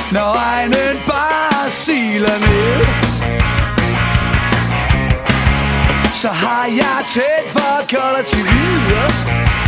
når regnen bare siler ned, så har jeg tændt for kolder til videre.